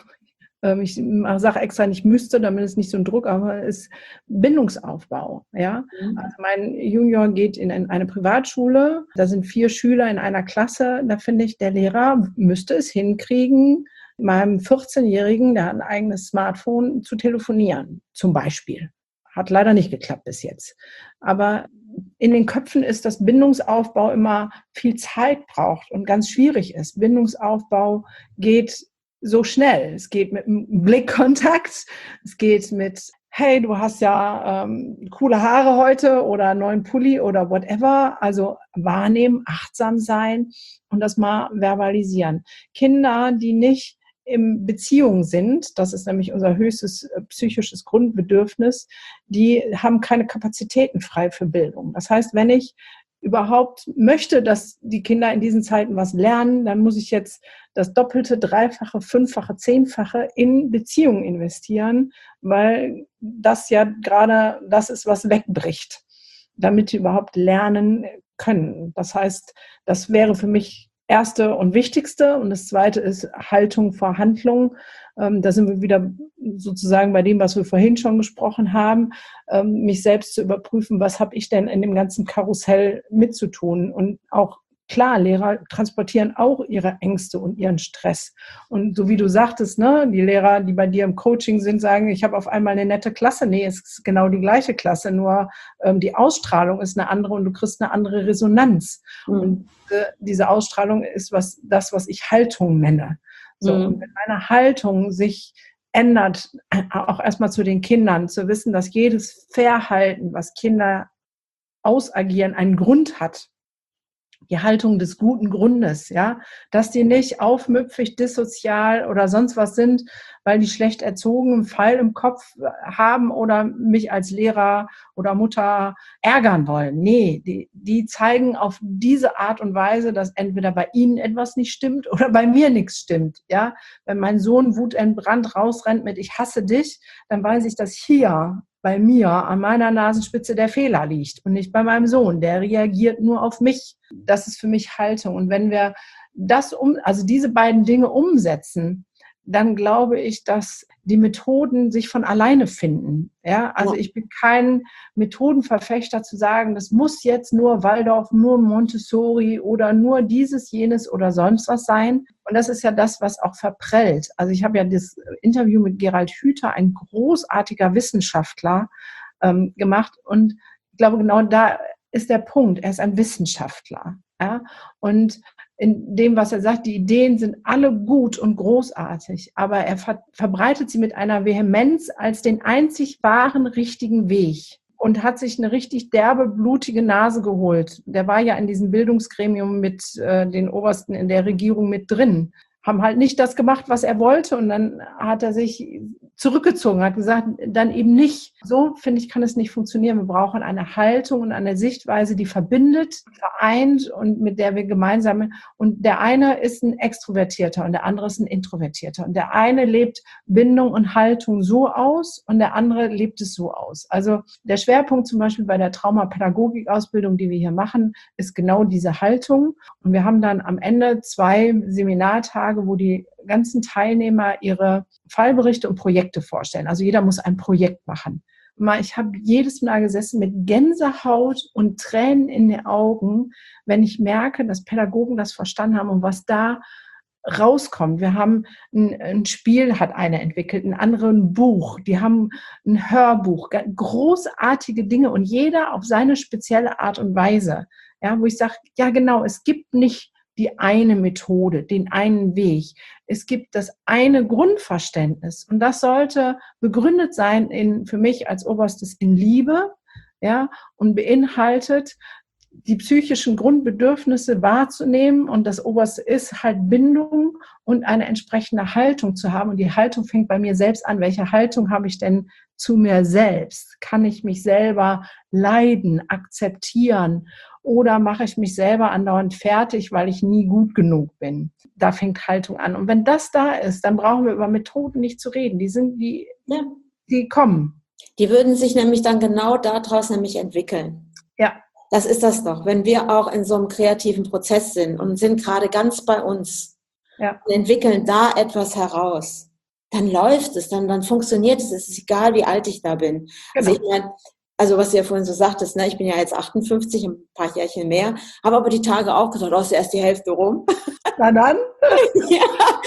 ich sage extra nicht müsste, damit es nicht so ein Druck, aber ist Bindungsaufbau. Ja? Mhm. Also mein Junior geht in eine Privatschule, da sind vier Schüler in einer Klasse, da finde ich, der Lehrer müsste es hinkriegen, meinem vierzehnjährigen, der hat ein eigenes Smartphone, zu telefonieren, zum Beispiel. Hat leider nicht geklappt bis jetzt. Aber in den Köpfen ist, dass Bindungsaufbau immer viel Zeit braucht und ganz schwierig ist. Bindungsaufbau geht so schnell. Es geht mit einem Blickkontakt, es geht mit, hey, du hast ja ähm, coole Haare heute oder einen neuen Pulli oder whatever. Also wahrnehmen, achtsam sein und das mal verbalisieren. Kinder, die nicht in Beziehung sind, das ist nämlich unser höchstes psychisches Grundbedürfnis, die haben keine Kapazitäten frei für Bildung. Das heißt, wenn ich überhaupt möchte, dass die Kinder in diesen Zeiten was lernen, dann muss ich jetzt das Doppelte, Dreifache, Fünffache, Zehnfache in Beziehungen investieren, weil das ja gerade das ist, was wegbricht, damit sie überhaupt lernen können. Das heißt, das wäre für mich Erste und Wichtigste. Und das Zweite ist Haltung vor Handlung. Ähm, da sind wir wieder sozusagen bei dem, was wir vorhin schon gesprochen haben, ähm, mich selbst zu überprüfen, was habe ich denn in dem ganzen Karussell mitzutun. Und auch klar, Lehrer transportieren auch ihre Ängste und ihren Stress. Und so wie du sagtest, ne, die Lehrer, die bei dir im Coaching sind, sagen, ich habe auf einmal eine nette Klasse. Nee, es ist genau die gleiche Klasse, nur ähm, die Ausstrahlung ist eine andere und du kriegst eine andere Resonanz. Mhm. Und äh, diese Ausstrahlung ist was, das, was ich Haltung nenne. So, mhm. Und wenn meine Haltung sich ändert, auch erstmal zu den Kindern, zu wissen, dass jedes Verhalten, was Kinder ausagieren, einen Grund hat. Die Haltung des guten Grundes, ja, dass die nicht aufmüpfig, dissozial oder sonst was sind, weil die schlecht erzogen einen Pfeil im Kopf haben oder mich als Lehrer oder Mutter ärgern wollen. Nee, die, die zeigen auf diese Art und Weise, dass entweder bei ihnen etwas nicht stimmt oder bei mir nichts stimmt, ja. Wenn mein Sohn wutentbrannt rausrennt mit "Ich hasse dich", dann weiß ich, dass hier bei mir an meiner Nasenspitze der Fehler liegt und nicht bei meinem Sohn. Der reagiert nur auf mich. Das ist für mich Haltung. Und wenn wir das um, also diese beiden Dinge umsetzen, dann glaube ich, dass die Methoden sich von alleine finden. Ja, also ich bin kein Methodenverfechter zu sagen, das muss jetzt nur Waldorf, nur Montessori oder nur dieses, jenes oder sonst was sein. Und das ist ja das, was auch verprellt. Also ich habe ja das Interview mit Gerald Hüther, ein großartiger Wissenschaftler, ähm, gemacht. Und ich glaube, genau da ist der Punkt. Er ist ein Wissenschaftler. Ja? Und in dem, was er sagt, die Ideen sind alle gut und großartig, aber er ver- verbreitet sie mit einer Vehemenz als den einzig wahren, richtigen Weg und hat sich eine richtig derbe, blutige Nase geholt. Der war ja in diesem Bildungsgremium mit äh, den Obersten in der Regierung mit drin. haben halt nicht das gemacht, was er wollte und dann hat er sich zurückgezogen, hat gesagt, dann eben nicht. So, finde ich, kann es nicht funktionieren. Wir brauchen eine Haltung und eine Sichtweise, die verbindet, vereint und mit der wir gemeinsam, und der eine ist ein Extrovertierter und der andere ist ein Introvertierter und der eine lebt Bindung und Haltung so aus und der andere lebt es so aus. Also der Schwerpunkt zum Beispiel bei der Traumapädagogik-Ausbildung, die wir hier machen, ist genau diese Haltung und wir haben dann am Ende zwei Seminartage, wo die ganzen Teilnehmer ihre Fallberichte und Projekte vorstellen. Also jeder muss ein Projekt machen. Ich habe jedes Mal gesessen mit Gänsehaut und Tränen in den Augen, wenn ich merke, dass Pädagogen das verstanden haben und was da rauskommt. Wir haben ein, ein Spiel, hat einer entwickelt, ein anderes ein Buch, die haben ein Hörbuch, großartige Dinge und jeder auf seine spezielle Art und Weise. Ja, wo ich sage, ja genau, es gibt nicht die eine Methode, den einen Weg. Es gibt das eine Grundverständnis und das sollte begründet sein in, für mich als Oberstes in Liebe, ja, und beinhaltet, die psychischen Grundbedürfnisse wahrzunehmen und das Oberste ist halt Bindung und eine entsprechende Haltung zu haben und die Haltung fängt bei mir selbst an. Welche Haltung habe ich denn zu mir selbst? Kann ich mich selber leiden, akzeptieren oder mache ich mich selber andauernd fertig, weil ich nie gut genug bin? Da fängt Haltung an. Und wenn das da ist, dann brauchen wir über Methoden nicht zu reden. Die sind, die, ja. die kommen. Die würden sich nämlich dann genau daraus nämlich entwickeln. Ja. Das ist das doch, wenn wir auch in so einem kreativen Prozess sind und sind gerade ganz bei uns ja. und entwickeln da etwas heraus, dann läuft es, dann, dann funktioniert es, es ist egal, wie alt ich da bin. Genau. Also ich meine, also was du ja vorhin so sagtest, ne, ich bin ja jetzt achtundfünfzig, ein paar Jährchen mehr, habe aber die Tage auch gesagt, oh, ist erst die Hälfte rum. Na dann? Ja,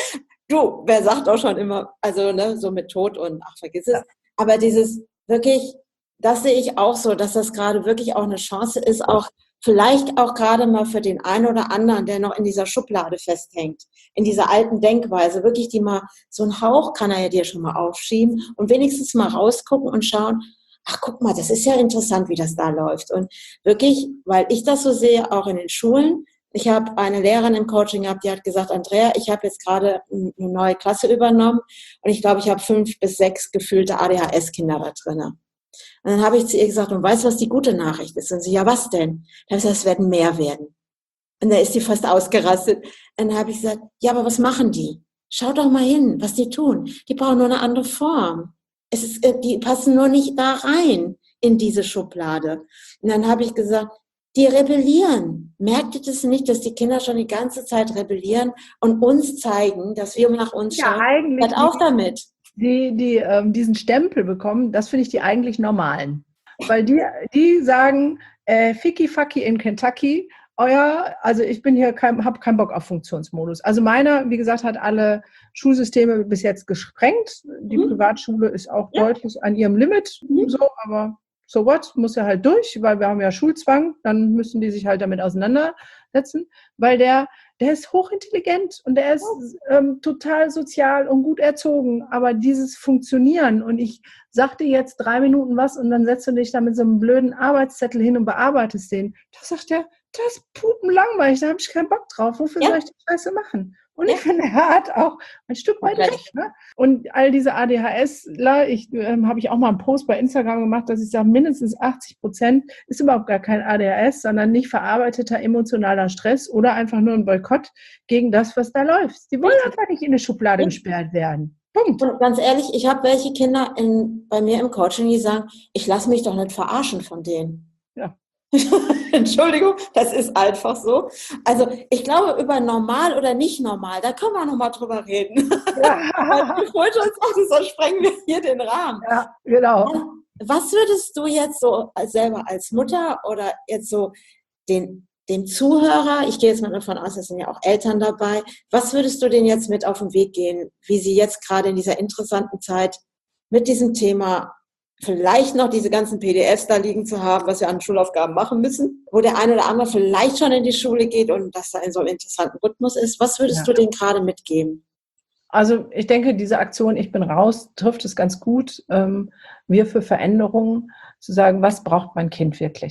du, wer sagt auch schon immer, also ne, so mit Tod und ach, vergiss es, ja. aber dieses wirklich, das sehe ich auch so, dass das gerade wirklich auch eine Chance ist, auch vielleicht auch gerade mal für den einen oder anderen, der noch in dieser Schublade festhängt, in dieser alten Denkweise, wirklich die mal, so einen Hauch kann er ja dir schon mal aufschieben und wenigstens mal rausgucken und schauen, ach guck mal, das ist ja interessant, wie das da läuft. Und wirklich, weil ich das so sehe, auch in den Schulen, ich habe eine Lehrerin im Coaching gehabt, die hat gesagt, Andrea, ich habe jetzt gerade eine neue Klasse übernommen und ich glaube, ich habe fünf bis sechs gefühlte A D H S-Kinder da drin. Und dann habe ich zu ihr gesagt, und weißt du, was die gute Nachricht ist? Und sie, ja, was denn? Dann habe ich gesagt, es werden mehr werden. Und da ist sie fast ausgerastet. Und dann habe ich gesagt, ja, aber was machen die? Schau doch mal hin, was die tun. Die brauchen nur eine andere Form. Es ist, die passen nur nicht da rein, in diese Schublade. Und dann habe ich gesagt, die rebellieren. Merkt ihr das nicht, dass die Kinder schon die ganze Zeit rebellieren und uns zeigen, dass wir nach uns ja, schauen? Eigentlich Hört auf damit. Die, die ähm, diesen Stempel bekommen, das finde ich die eigentlich normalen. Weil die, die sagen, äh, Ficky Fucky in Kentucky, euer, also ich bin hier, kein, habe keinen Bock auf Funktionsmodus. Also meiner, wie gesagt, hat alle Schulsysteme bis jetzt gesprengt. Die mhm. Privatschule ist auch ja. deutlich an ihrem Limit, mhm. so, aber so what, muss ja halt durch, weil wir haben ja Schulzwang, dann müssen die sich halt damit auseinandersetzen, weil der, der ist hochintelligent und der ist ähm, total sozial und gut erzogen, aber dieses Funktionieren und ich sag dir jetzt drei Minuten was und dann setzt du dich da mit so einem blöden Arbeitszettel hin und bearbeitest den, da sagt der, das ist pupenlangweilig, da habe ich keinen Bock drauf, wofür ja. soll ich die Scheiße machen? Und ja. ich finde, er hat auch ein Stück weit recht. Ne? Und all diese A D H Sler, ich ähm, habe ich auch mal einen Post bei Instagram gemacht, dass ich sage, mindestens achtzig Prozent ist überhaupt gar kein A D H S, sondern nicht verarbeiteter emotionaler Stress oder einfach nur ein Boykott gegen das, was da läuft. Die wollen einfach nicht in eine Schublade ja. gesperrt werden. Punkt. Und ganz ehrlich, ich habe welche Kinder in, bei mir im Coaching, die sagen, ich lasse mich doch nicht verarschen von denen. Ja. Entschuldigung, das ist einfach so. Also ich glaube, über normal oder nicht normal, da können wir nochmal drüber reden. Ja. Ich wollte uns auch, sonst sprengen wir hier den Rahmen. Ja, genau. Was würdest du jetzt so als, selber als Mutter oder jetzt so den, dem Zuhörer, ich gehe jetzt mal davon aus, es sind ja auch Eltern dabei, was würdest du denen jetzt mit auf den Weg gehen, wie sie jetzt gerade in dieser interessanten Zeit mit diesem Thema vielleicht noch diese ganzen P D Fs da liegen zu haben, was wir an Schulaufgaben machen müssen, wo der eine oder andere vielleicht schon in die Schule geht und das da in so einem interessanten Rhythmus ist. Was würdest ja. du denen gerade mitgeben? Also ich denke, diese Aktion Ich bin raus trifft es ganz gut. Ähm, wir für Veränderungen zu sagen, was braucht mein Kind wirklich?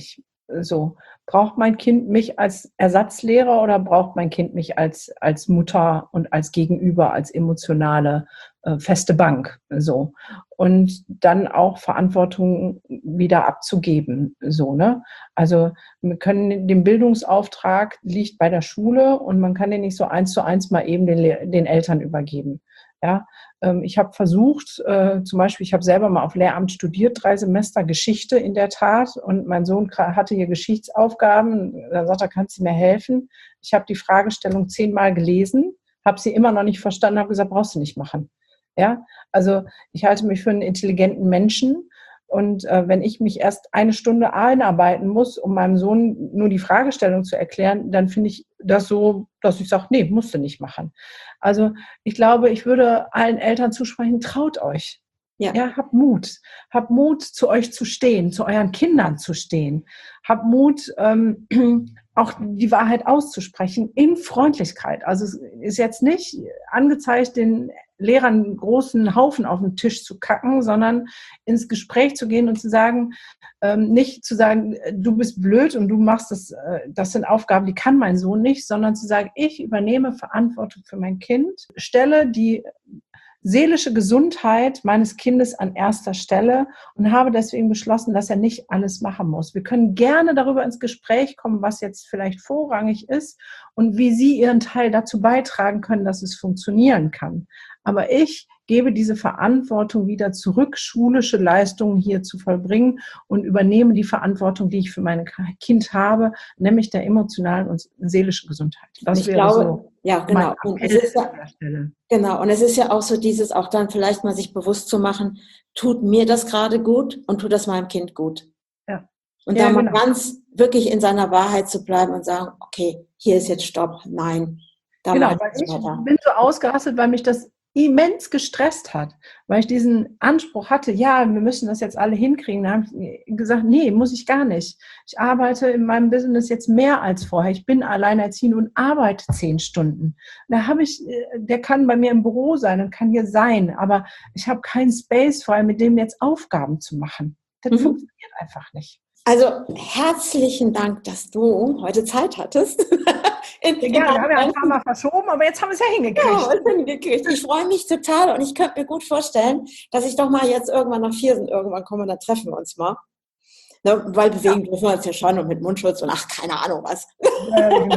So, braucht mein Kind mich als Ersatzlehrer oder braucht mein Kind mich als, als Mutter und als Gegenüber, als emotionale äh, feste Bank? So. Und dann auch Verantwortung wieder abzugeben. So, ne? Also wir können den Bildungsauftrag liegt bei der Schule und man kann den nicht so eins zu eins mal eben den, den Eltern übergeben. Ja, ich habe versucht, äh, zum Beispiel, ich habe selber mal auf Lehramt studiert, drei Semester Geschichte in der Tat, und mein Sohn hatte hier Geschichtsaufgaben, da sagt er, kannst du mir helfen? Ich habe die Fragestellung zehnmal gelesen, habe sie immer noch nicht verstanden, habe gesagt, brauchst du nicht machen. Ja, also ich halte mich für einen intelligenten Menschen. Und äh, wenn ich mich erst eine Stunde einarbeiten muss, um meinem Sohn nur die Fragestellung zu erklären, dann finde ich das so, dass ich sage, nee, musst du nicht machen. Also ich glaube, ich würde allen Eltern zusprechen, traut euch. Ja. Ja, habt Mut. Habt Mut, zu euch zu stehen, zu euren Kindern zu stehen. Habt Mut, ähm, auch die Wahrheit auszusprechen in Freundlichkeit. Also es ist jetzt nicht angezeigt, den Lehrern einen großen Haufen auf den Tisch zu kacken, sondern ins Gespräch zu gehen und zu sagen, ähm, nicht zu sagen, du bist blöd und du machst das, äh, das sind Aufgaben, die kann mein Sohn nicht, sondern zu sagen, ich übernehme Verantwortung für mein Kind, stelle die seelische Gesundheit meines Kindes an erster Stelle und habe deswegen beschlossen, dass er nicht alles machen muss. Wir können gerne darüber ins Gespräch kommen, was jetzt vielleicht vorrangig ist und wie Sie Ihren Teil dazu beitragen können, dass es funktionieren kann. Aber ich gebe diese Verantwortung wieder zurück, schulische Leistungen hier zu vollbringen und übernehme die Verantwortung, die ich für mein Kind habe, nämlich der emotionalen und seelischen Gesundheit. Das ich wäre glaube, so ja, genau. mein Und es ist ja, an der Stelle. Genau, und es ist ja auch so dieses, auch dann vielleicht mal sich bewusst zu machen, tut mir das gerade gut und tut das meinem Kind gut. Ja. Und Ja, da mal genau. ganz wirklich in seiner Wahrheit zu bleiben und sagen, okay, hier ist jetzt Stopp, nein, da Genau, mache weil ich nicht ich weiter. bin so ausgerastet, weil mich das immens gestresst hat, weil ich diesen Anspruch hatte, ja, wir müssen das jetzt alle hinkriegen. Da habe ich gesagt, nee, muss ich gar nicht. Ich arbeite in meinem Business jetzt mehr als vorher. Ich bin alleinerziehend und arbeite zehn Stunden. Da habe ich, der kann bei mir im Büro sein und kann hier sein, aber ich habe keinen Space, vor allem mit dem jetzt Aufgaben zu machen. Das mhm. funktioniert einfach nicht. Also herzlichen Dank, dass du heute Zeit hattest. In, in ja, wir haben ja ein paar Mal verschoben, aber jetzt haben wir es ja hingekriegt. Ja, hingekriegt. Ich freue mich total und ich könnte mir gut vorstellen, dass ich doch mal jetzt irgendwann nach Viersen irgendwann komme und dann treffen wir uns mal. Ne, weil bewegen ja. dürfen wir uns ja schon und mit Mundschutz und ach, keine Ahnung was. Ja, genau.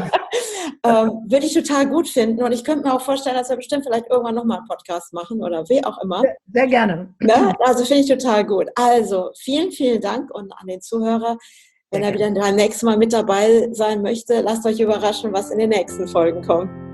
ähm, würde ich total gut finden und ich könnte mir auch vorstellen, dass wir bestimmt vielleicht irgendwann nochmal einen Podcast machen oder wie auch immer. Sehr, sehr gerne. Ne? Also finde ich total gut. Also vielen, vielen Dank und an den Zuhörer. Wenn er wieder beim nächsten Mal mit dabei sein möchte, lasst euch überraschen, was in den nächsten Folgen kommt.